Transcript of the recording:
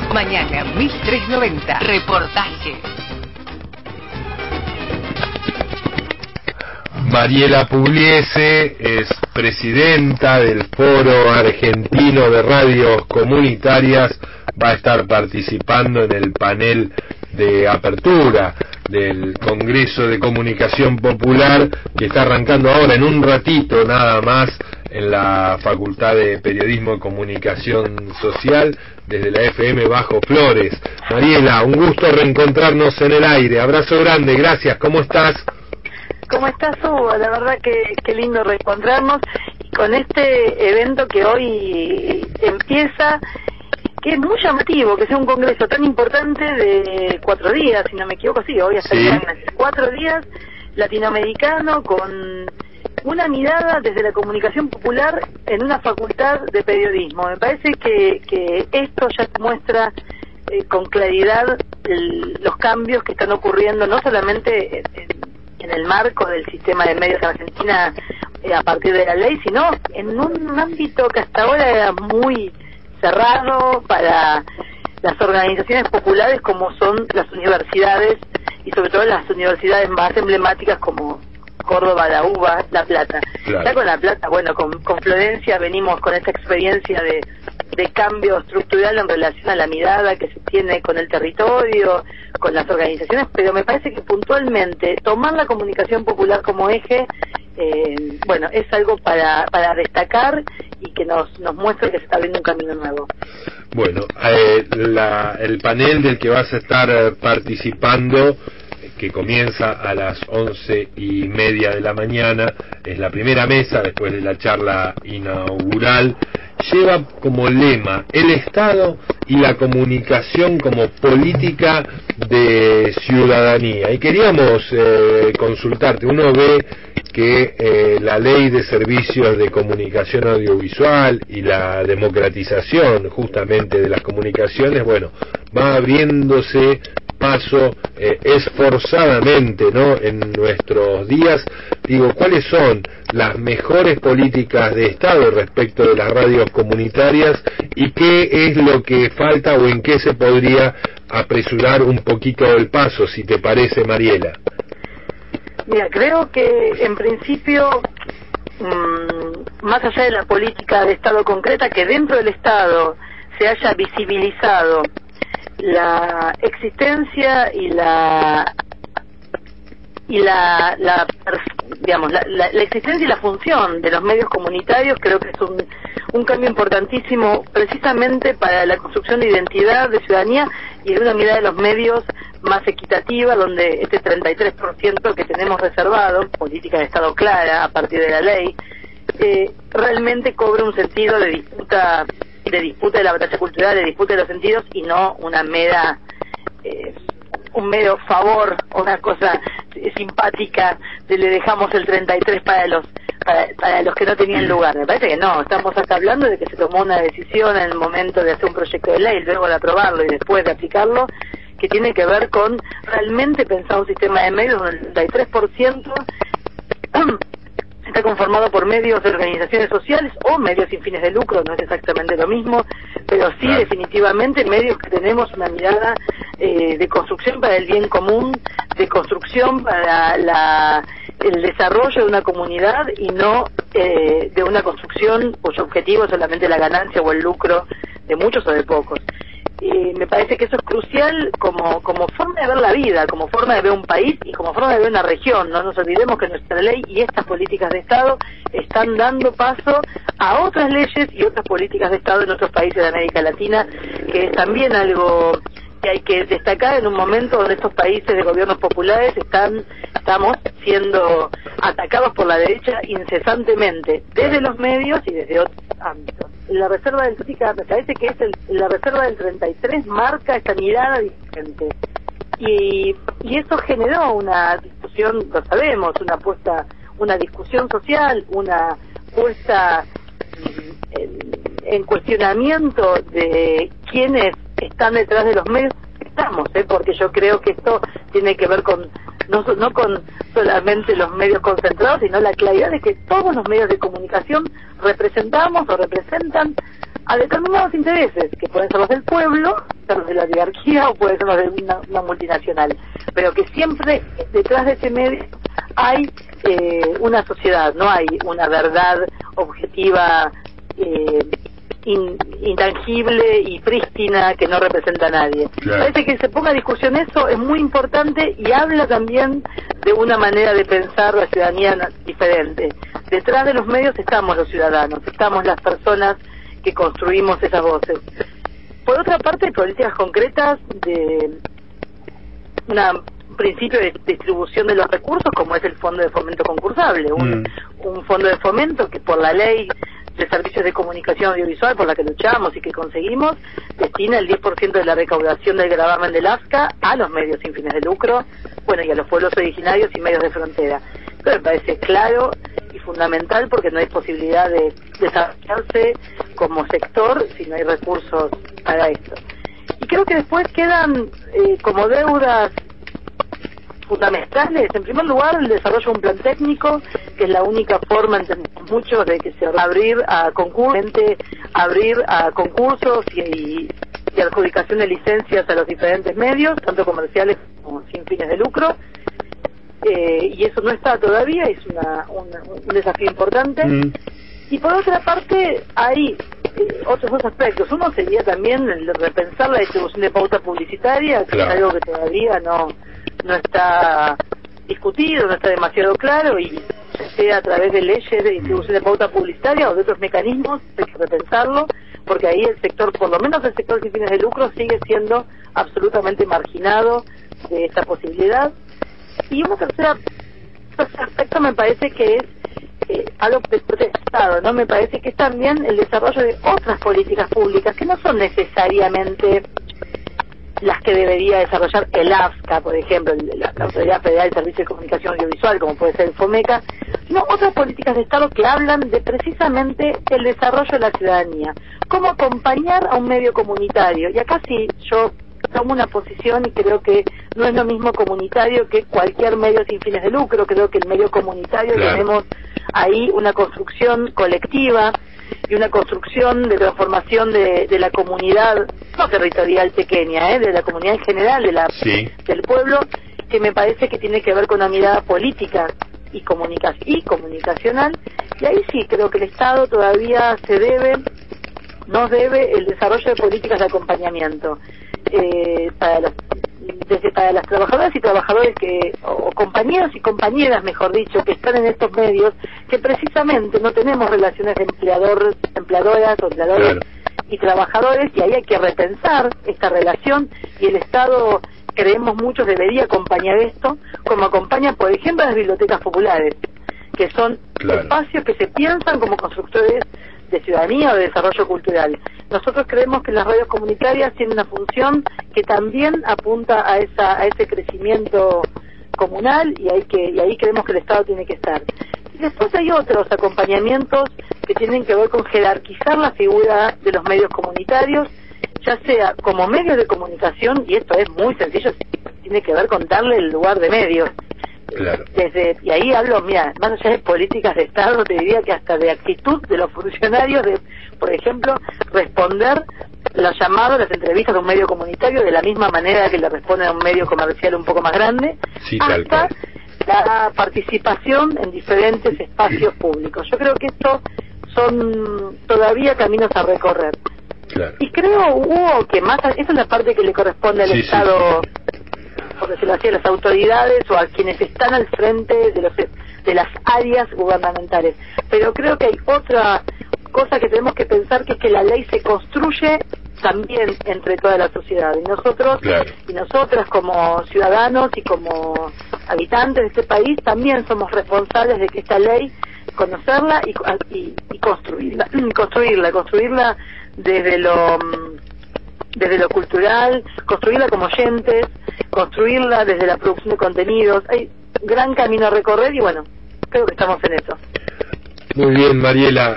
Mañana 1390. Reportaje. Mariela Pugliese es presidenta del Foro Argentino de Radios Comunitarias, va a estar participando en el panel de apertura del Congreso de Comunicación Popular que está arrancando ahora en un ratito nada más en la Facultad de Periodismo y Comunicación Social desde la FM Bajo Flores. Mariela, un gusto reencontrarnos en el aire, abrazo grande, gracias, ¿cómo estás? ¿Cómo estás, Hugo? La verdad que qué lindo reencontrarnos con este evento que hoy empieza, que es muy llamativo, que sea un congreso tan importante de 4 días, si no me equivoco, sí, hoy hasta el viernes, 4 días, latinoamericano, con una mirada desde la comunicación popular en una facultad de periodismo. Me parece que esto ya muestra con claridad los cambios que están ocurriendo, no solamente en el marco del sistema de medios de Argentina a partir de la ley, sino en un ámbito que hasta ahora era muy cerrado para las organizaciones populares como son las universidades y sobre todo las universidades más emblemáticas como Córdoba, la UBA, La Plata. Claro. Ya con La Plata, bueno, con Florencia venimos con esta experiencia de cambio estructural en relación a la mirada que se tiene con el territorio, con las organizaciones, pero me parece que puntualmente tomar la comunicación popular como eje, bueno, es algo para destacar y que nos muestra que se está abriendo un camino nuevo. Bueno, el panel del que vas a estar participando, que comienza a las 11:30 de la mañana, es la primera mesa después de la charla inaugural, lleva como lema el Estado y la comunicación como política de ciudadanía. Y queríamos consultarte, uno ve que la ley de servicios de comunicación audiovisual y la democratización justamente de las comunicaciones, bueno, va abriéndose paso esforzadamente, ¿no?, en nuestros días. Digo, ¿cuáles son las mejores políticas de Estado respecto de las radios comunitarias y qué es lo que falta o en qué se podría apresurar un poquito el paso, si te parece, Mariela? Mira, creo que en principio, más allá de la política de Estado concreta, que dentro del Estado se haya visibilizado la existencia y la existencia y la función de los medios comunitarios, creo que es un cambio importantísimo precisamente para la construcción de identidad, de ciudadanía y de una mirada de los medios más equitativa, donde este 33% que tenemos reservado, política de Estado clara a partir de la ley, realmente cobra un sentido de disputa de la batalla cultural, de disputa de los sentidos y no una mera un mero favor o una cosa simpática de le dejamos el 33 para los que no tenían lugar. Me parece que no, estamos acá hablando de que se tomó una decisión en el momento de hacer un proyecto de ley, luego de aprobarlo y después de aplicarlo, que tiene que ver con realmente pensar un sistema de medios donde el 33% está conformado por medios de organizaciones sociales o medios sin fines de lucro, no es exactamente lo mismo, pero sí definitivamente medios que tenemos una mirada de construcción para el bien común, de construcción para el desarrollo de una comunidad y no de una construcción cuyo objetivo es solamente la ganancia o el lucro de muchos o de pocos. Me parece que eso es crucial como forma de ver la vida, como forma de ver un país y como forma de ver una región. No nos olvidemos que nuestra ley y estas políticas de Estado están dando paso a otras leyes y otras políticas de Estado en otros países de América Latina, que es también algo que hay que destacar en un momento donde estos países de gobiernos populares estamos siendo atacados por la derecha incesantemente, desde los medios y desde otros ámbitos. La reserva del me parece que es la reserva del 33 marca esta mirada diferente. Y eso generó una discusión, lo sabemos, una discusión social, una puesta en cuestionamiento de quiénes están detrás de los medios que estamos, porque yo creo que esto tiene que ver con no con solamente los medios concentrados, sino la claridad de que todos los medios de comunicación representamos o representan a determinados intereses, que pueden ser los del pueblo, ser los de la oligarquía o pueden ser los de una multinacional, pero que siempre detrás de ese medio hay una sociedad, no hay una verdad objetiva intangible y prístina que no representa a nadie. Claro. Parece que se ponga a discusión eso es muy importante y habla también de una manera de pensar la ciudadanía diferente. Detrás de los medios estamos los ciudadanos, estamos las personas que construimos esas voces. Por otra parte, hay políticas concretas de un principio de distribución de los recursos, como es el Fondo de Fomento Concursable, un fondo de fomento que por la ley de servicios de comunicación audiovisual, por la que luchamos y que conseguimos, destina el 10% de la recaudación del gravamen del AFCA a los medios sin fines de lucro, bueno, y a los pueblos originarios y medios de frontera. Esto me parece claro y fundamental porque no hay posibilidad de desarrollarse como sector si no hay recursos para esto. Y creo que después quedan como deudas fundamentales, en primer lugar el desarrollo de un plan técnico, que es la única forma, entendemos muchos, de que se abrir a concursos y adjudicación de licencias a los diferentes medios, tanto comerciales como sin fines de lucro, y eso no está todavía, es un desafío importante. Y por otra parte hay otros dos aspectos. Uno sería también el de repensar la distribución de pauta publicitaria, que claro, es algo que todavía no está discutido, no está demasiado claro, y sea a través de leyes de distribución de pauta publicitaria o de otros mecanismos, hay que repensarlo, porque ahí el sector, por lo menos el sector sin fines de lucro, sigue siendo absolutamente marginado de esta posibilidad. Y un tercer aspecto me parece que es algo protestado, ¿no? Me parece que es también el desarrollo de otras políticas públicas que no son necesariamente las que debería desarrollar el AFSCA, por ejemplo, la Autoridad Federal de Servicios de Comunicación Audiovisual, como puede ser el FOMECA, sino otras políticas de Estado que hablan de precisamente el desarrollo de la ciudadanía, cómo acompañar a un medio comunitario. Y acá sí, yo tomo una posición y creo que no es lo mismo comunitario que cualquier medio sin fines de lucro. Creo que el medio comunitario, claro, tenemos ahí una construcción colectiva y una construcción de transformación de la comunidad, no territorial pequeña, de la comunidad en general, del pueblo, que me parece que tiene que ver con una mirada política y comunicacional, y ahí sí creo que el Estado todavía nos debe el desarrollo de políticas de acompañamiento para las trabajadoras y trabajadores o compañeros y compañeras, mejor dicho, que están en estos medios, que precisamente no tenemos relaciones de empleadoras o empleadores, claro, y trabajadores, y ahí hay que repensar esta relación, y el Estado, creemos muchos, debería acompañar esto, como acompaña, por ejemplo, las bibliotecas populares, que son, claro, espacios que se piensan como constructores de ciudadanía o de desarrollo cultural. Nosotros creemos que las radios comunitarias tienen una función que también apunta a ese crecimiento comunal, y ahí creemos que el Estado tiene que estar. Y después hay otros acompañamientos que tienen que ver con jerarquizar la figura de los medios comunitarios, ya sea como medios de comunicación, y esto es muy sencillo, tiene que ver con darle el lugar de medios. Claro. Y ahí hablo, mira, más allá de políticas de Estado, te diría que hasta de actitud de los funcionarios, de, por ejemplo, responder los llamados, las entrevistas de un medio comunitario de la misma manera que le responden a un medio comercial un poco más grande, sí, hasta la participación en diferentes espacios públicos. Yo creo que estos son todavía caminos a recorrer. Claro. Y creo, Hugo, que más, esa es la parte que le corresponde al Estado, por decirlo así, a las autoridades o a quienes están al frente de las áreas gubernamentales. Pero creo que hay otra cosa que tenemos que pensar, que es que la ley se construye también entre toda la sociedad, y nosotros, claro, y nosotras como ciudadanos y como habitantes de este país también somos responsables de que esta ley, conocerla y construirla desde lo cultural, construirla como oyentes, construirla desde la producción de contenidos. Hay gran camino a recorrer y bueno, creo que estamos en eso. Muy bien, Mariela.